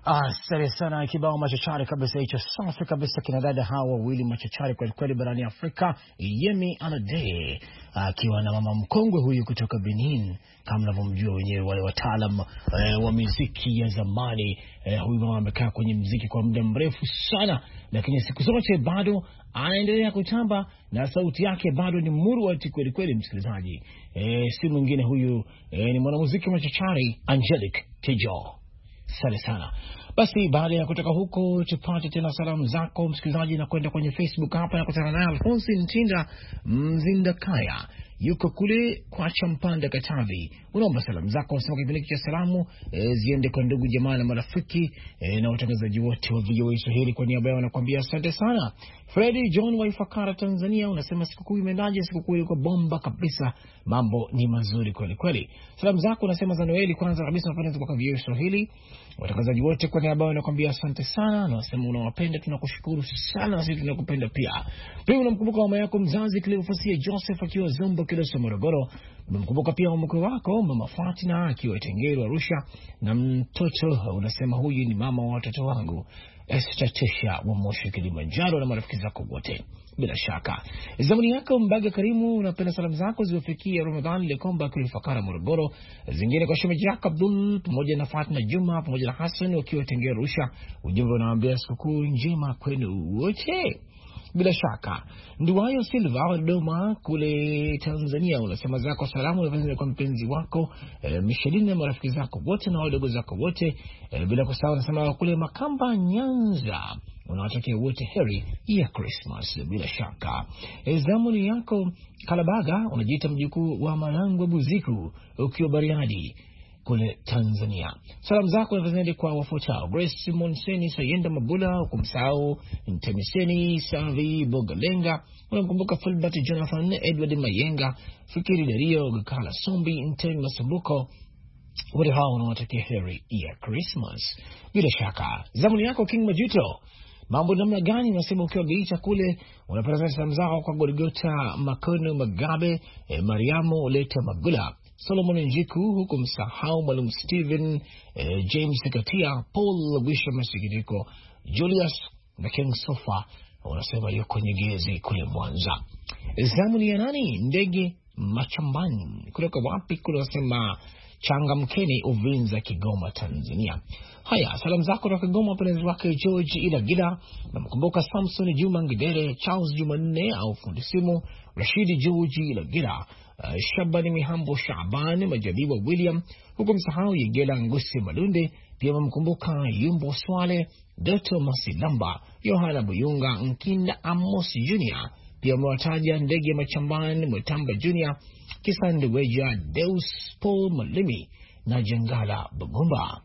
Asante sana, kibao machachari kabisa hicho, safi kabisa. Kina dada hawa wawili machachari kwa kweli barani Afrika. Yemi Alade akiwa na mama mkongwe huyu kutoka Benin, kama mnavyomjua wenyewe wale wataalam e, wa muziki ya zamani. E, huyu mama amekaa kwenye muziki kwa muda mrefu sana, lakini siku zote bado anaendelea kutamba na sauti yake bado ni murwati kweli kweli, msikilizaji. E, si mwingine huyu e, ni mwanamuziki machachari Angelique Kidjo. Asante sana. Basi baada ya kutoka huko tupate tena salamu zako msikilizaji, na kwenda kwenye Facebook hapa na kutana naye Alfonsi Ntinda Mzindakaya, yuko kule kwa Champanda Katavi. Unaomba salamu zako, unasema kipindi cha salamu e, ziende kwa ndugu jamaa na marafiki e, na watangazaji wote wa V O A Swahili. Kwa niaba yao nakwambia asante sana. Freddy John wa Ifakara Tanzania unasema sikukuu imeendaje? Sikukuu ilikuwa bomba kabisa, mambo ni mazuri kweli kweli. Salamu zako unasema za Noeli kwanza kabisa unapenda kwa V O A Swahili. Watangazaji wote kwa niaba yao nakwambia asante sana, na unasema unawapenda, tunakushukuru sana, na sisi tunakupenda pia. Pia unamkumbuka mama yako mzazi Cleofasia Joseph akiwa Zombo Kilosa Morogoro. Unamkumbuka pia mke wako mama Fatina akiwa Tengeru Arusha, na mtoto unasema huyu ni mama wa watoto wangu Esther Tesha wa Moshi Kilimanjaro, na marafiki zako wote. Bila shaka zamani yako Mbaga Karimu unapenda salamu zako ziwafikia Ramadhani Lekomba kwa Ifakara Morogoro, zingine kwa shemeji yako Abdul pamoja na Fatima Juma pamoja na Hassan wakiwa Tengeru Arusha. Ujumbe unawaambia sikukuu njema kwenu wote. Bila shaka Nduwayo Silva wa Dodoma kule Tanzania unasema zako salamu na kwa mpenzi wako e, Michelin na marafiki zako wote na wadogo zako wote e, bila kusahau unasema kule Makamba Nyanza unawatakia wote heri ya Christmas. Bila shaka e, zamuni yako Kalabaga unajiita mjukuu wa Malango Buziku ukiwa Bariadi kule Tanzania. Salamu zako nazende kwa wafuatao: Grace Monseni Sayenda Mabula, kumsahau Ntemiseni Savi Bogalenga, unamkumbuka Fulbert Jonathan Edward Mayenga, Fikiri Dario Gakala Sombi Ntemi Masumbuko. Wote hao unawatakia heri ya Christmas. Bila shaka zamuni yako King Majuto, mambo namna gani? Unasema ukiwa Geita kule unapata salamu zako kwa Gorigota Makono Magabe, eh, Mariamo Oleta Magula, Solomon Njiku, huku msahau Mwalimu Steven, eh, James Katia, Paul Wisha Masikitiko, Julius na King Sofa unasema yuko Nyegezi kule Mwanza. Zamuni ya nani? Ndege Machambani kutoka wapi kule, unasema Changamkeni Uvinza Kigoma Tanzania. Haya, salamu zako kutoka Kigoma penzi wake George Ilagila, na mkumbuka Samson Juma Ngidere, Charles Jumanne au fundi simu Rashidi George Ilagila, uh, Shabani Mihambo Shabani Majaliwa William, huku msahau Yegela Ngusi Malunde. Pia mkumbuka Yumbo Swale, Doto Masilamba, Yohana Buyunga Nkinda Amos Junior. Pia mwataja Ndege Machambani Mwetamba Junior, Kisande Weja, Deus Paul Malimi na Jangala Bugumba.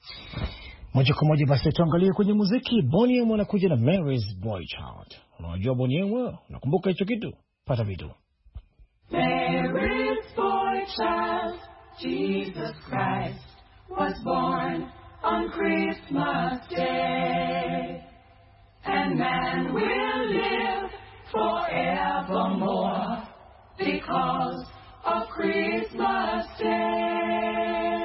Moja kwa moja basi tuangalie kwenye muziki. Bonnie M anakuja na Mary's Boy Child. Unajua Bonnie M? Unakumbuka hicho kitu? Pata vitu. Mary's boy child, Jesus Christ, was born on Christmas Day. And man will live forevermore because of Christmas Day.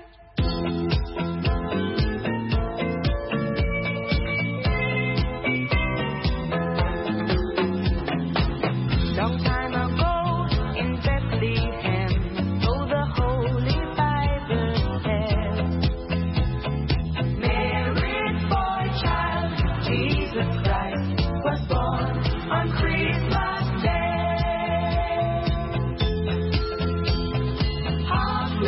Long time ago in Bethlehem, so the Holy Bible says, Mary's boy child, Jesus Christ, was born on Christmas Day. Hark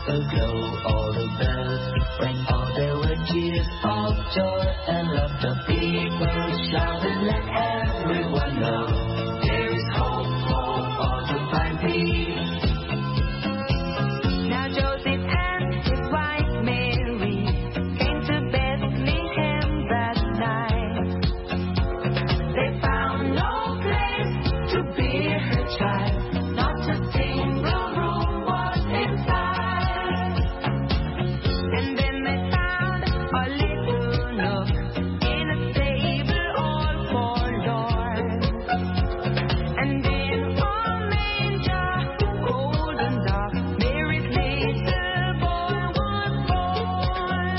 aglow, all the bells rang out. There were tears of joy and laughter. People shouted, let everyone know there is hope for all to find peace. Now Joseph and his wife Mary came to Bethlehem that night. They found no place to bear her child. Not a single room was inside. And then they found a little nook in a stable all forlorn. And in a manger, cold and dark, Mary's little boy was born.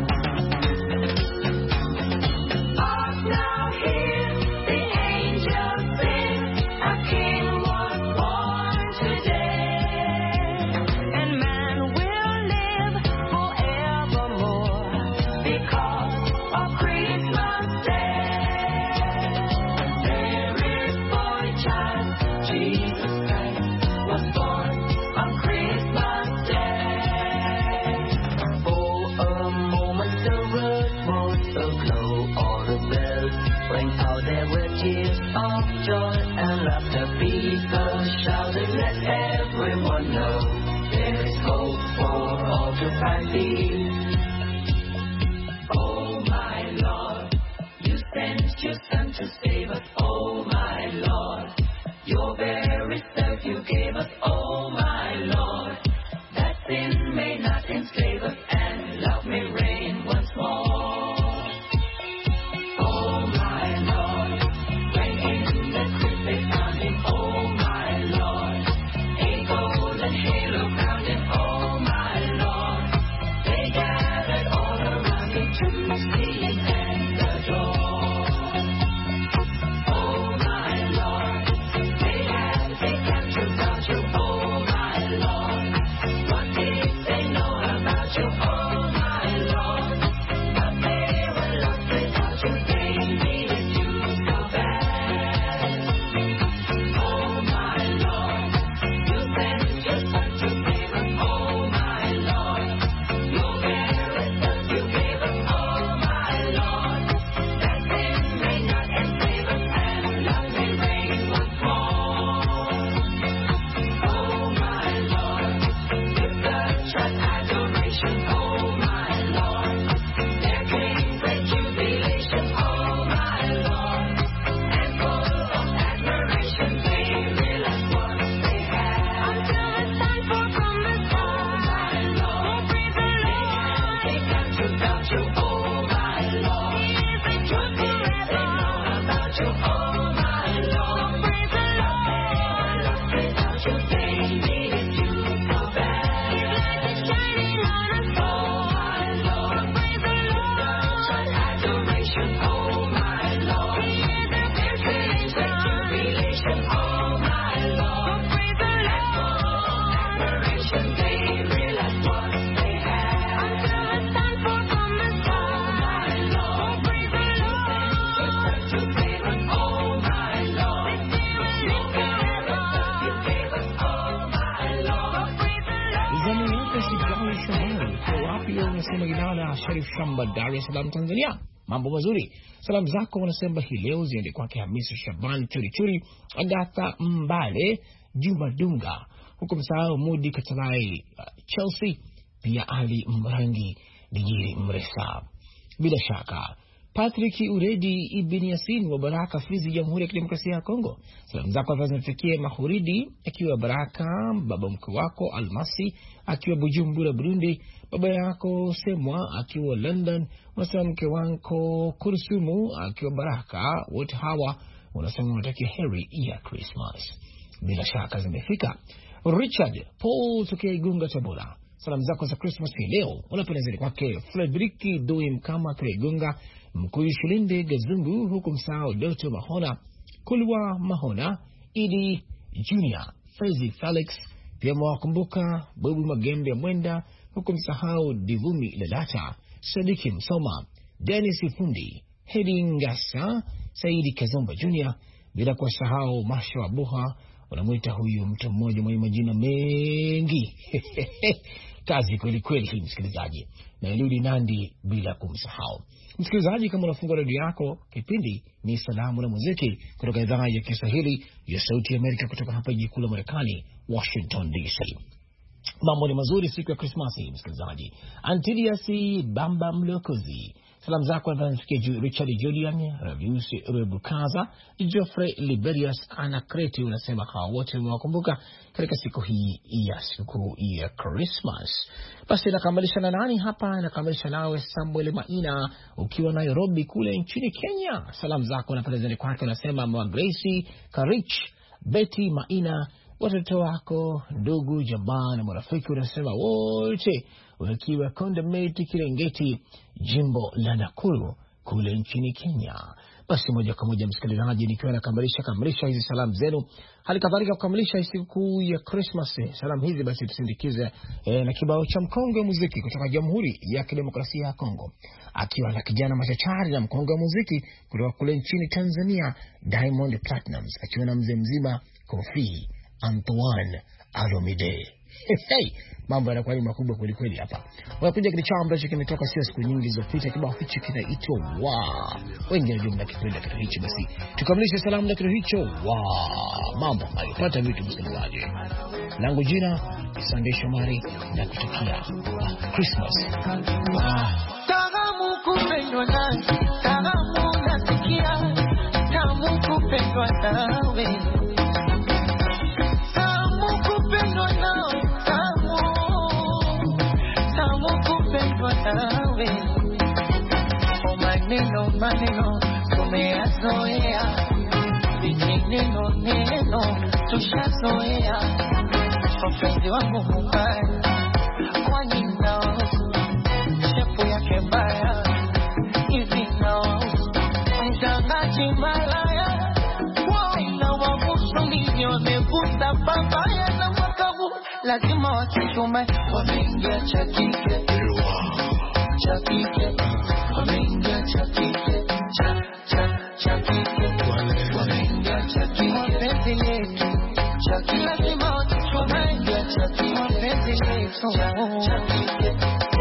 Hark now, hear the angels sing, a king was born today. And man will live forevermore because of Christmas Day. There is boy child, Jesus Christ, was born on Christmas Day. For a moment the world was aglow, all the bells rang out. There were tears of joy and laughter. People shouted, let everyone know there is hope for all to find peace. Oh my Lord, you sent your Son to save us. Oh my Lord, your very self you gave us. Oh my Lord, that sin may not enslave us, and love may reign once more. Oh my Lord, when in the crypt they found him. Oh my Lord, a golden halo crowned him. Oh my Lord, they gathered all around him to see him and adore. Oh my Lord, they had they captured about you. Oh my Lord, what did they know about you? Oh my Lord, but they were lost without you. They needed you so bad. Oh my Lord, you sent your Son to save us. Oh my Lord, your very self you gave us. Oh my Lord, that sin may not enslave us, and love may reign once more. Oh my Lord, with such an adoration. Oh my Lord, there came great jubilation. Oh my Lord, and full of admiration they realized what they had. Until the sun fell from the sky. Oh my Lord, praise the Lord. They captured about you. Oh my Lord, He is the truth forever. They know about you. Oh my Lord, praise the Lord. Lost without you, they needed you so bad. His light is shining on us. Oh my Lord, praise the Lord. Such adoration. Oh my Lord, He is the jubilation. Jubilation. Oh my Lord, praise the Lord. Admiration. They realized what they had. Until the sun fell from the sky. Oh my Lord, praise the Lord. Your Son to save us. Oh my Lord, your very self you gave us. Oh my Lord, praise the Lord. Zamu yako Sigawi Shomari kwa wapi leo unasema Ilala Sharif Shamba Dar es Salaam Tanzania. Mambo mazuri. Salamu zako unasema hii leo ziende kwake Hamisi Shaban Churi Churi, Agatha Mbale, Juma Dunga, huko msahau Mudi Katalai, uh, Chelsea, pia Ali Mrangi, Dijiri Mresa. Bila shaka Patrick Uredi Ibn Yasin wa Baraka Fizi, Jamhuri ya Kidemokrasia ya Kongo. Salamu zako zifikie Mahuridi akiwa Baraka, baba mkwe wako Almasi akiwa Bujumbura Burundi, baba yako Semwa akiwa London, unasema mke wako Kursumu akiwa Baraka. Wote hawa unasema unatakia heri ya Christmas. Bila shaka zimefika. Richard Paul tokea Igunga Tabora. Salamu zako za Christmas hii leo unapendezeni kwake Frederiki Doi Mkama kwa Igunga, Mkuyu Shilinde Gazungu, huku msao Doto Mahona, Kulwa Mahona, Idi Junior, Fezi Felix, pia mwakumbuka Bobu Magembe Mwenda, huku msahau Divumi Lalata, Sadiki Msoma, Dennis Fundi, Hedi Ngasa, Saidi Kazomba Junior, bila kwa sahau Masha Wabuha. Unamuita huyu mtu mmoja mwenye majina mengi kazi kweli kweli hii msikilizaji, na Eludi Nandi bila kumsahau. Msikilizaji, kama unafungua redio yako, kipindi ni Salamu na Muziki kutoka idhaa ya Kiswahili ya Sauti ya Amerika kutoka hapa jiji kuu la Marekani, Washington D C. Mambo ni mazuri siku ya Krismasi msikilizaji. Antilias Bamba Mlokozi, salamu zako anafikia Richard Julian, Ravius Rebukaza, Geoffrey Liberius, Ana Kreti, unasema hawa wote umewakumbuka katika siku hii ya siku ya Christmas. Basi nakamilisha na nani hapa? Nakamilisha nawe Samuel Maina ukiwa Nairobi kule nchini Kenya. Salamu zako napelezani kwake, unasema Mama Gracie Karich, Betty Maina, watoto wako, ndugu, jamaa na marafiki, unasema wote wakiwa Kondameti Kirengeti, jimbo la Nakuru kule nchini Kenya. Basi moja kwa moja msikilizaji, nikiwa nakamilisha kamilisha hizi salamu zenu, hali kadhalika kukamilisha siku ya Christmas salamu hizi, basi tusindikize eh, na kibao cha mkongo wa muziki kutoka Jamhuri ya Kidemokrasia ya Kongo, akiwa na kijana machachari na mkongo wa muziki kutoka kule nchini Tanzania, Diamond Platnumz, akiwa na mzee mzima Kofi Antoine Alomide. Hey, mambo yanakuwa ni makubwa kweli kweli hapa. Wanakuja kile chama ambacho kimetoka sio siku nyingi zilizopita, kibao hicho kinaitwa Wa. Wengi ndio mnakipenda kitu hicho, basi tukamilishe salamu na kitu hicho Wa. Mambo hayapata vitu msikilizaji. Langu jina ni Sunday Shomari na kutakia Christmas. Tamu kupendwa nani, tamu nasikia, tamu kupendwa nawe. Maneno maneno tumeyazoea, vijineno neno tushazoea. Mpenzi wangu mbaya, kwani nao shepu yake mbaya hivi nao mtangaji malaya wana wabusu nini wamevuta babaya na makabu lazima wakichume wameingia cha kike cha kike wameingia cha kike cha cha cha kike wameingia cha kike wapenzi letu cha kike lazima wakichume wameingia cha kike wapenzi letu cha kike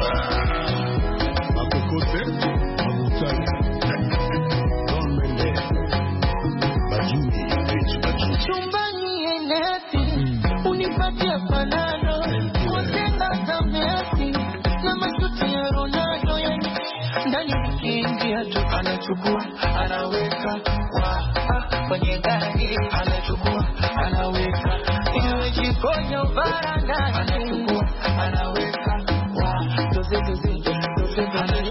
makokote mamutani Don Mende Bajuri Rich Bajuri chumbani enesi unipatia panado kutenga zamesi na masuti ya Ronaldo yani ndani nikiingia tu anachukua anaweka kwa kwenye gari anachukua anaweka iwe jikoni baranda anachukua anaweka kwa doze doze doze doze